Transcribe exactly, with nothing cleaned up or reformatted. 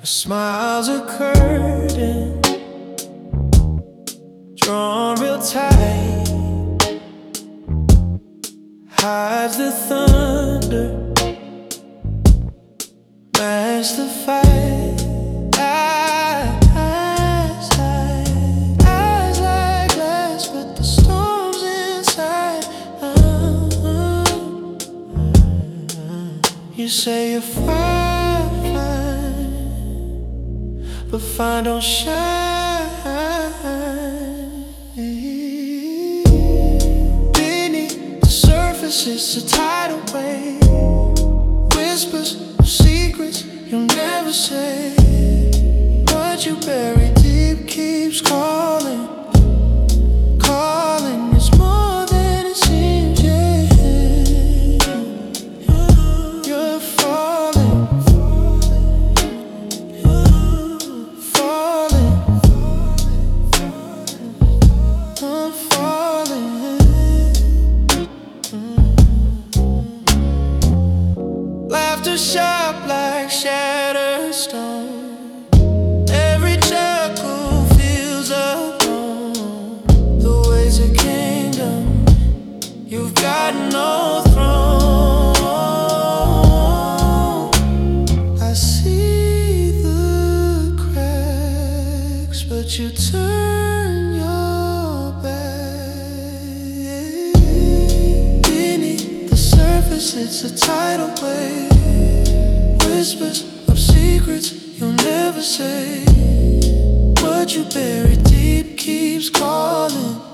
A smile's a curtain drawn real tight, hides the thunder, masks the fight. Eyes, eyes, eyes like glass, but the storm's inside. You say you're fine, but fine don't shine. Beneath the surface, it's a tidal wave, whispers of secrets you'll never say. What you bury deep keeps calling, calling. It's more than it seems, yeah. You're falling, falling, I'm falling. Laughter sharp like shattered stone. Every chuckle feels alone. The ways of kingdom, you've got no throne. I see the cracks, but you turn your back. Beneath the surface, it's a tidal wave, whispers of secrets you'll never say. What you bury deep keeps calling.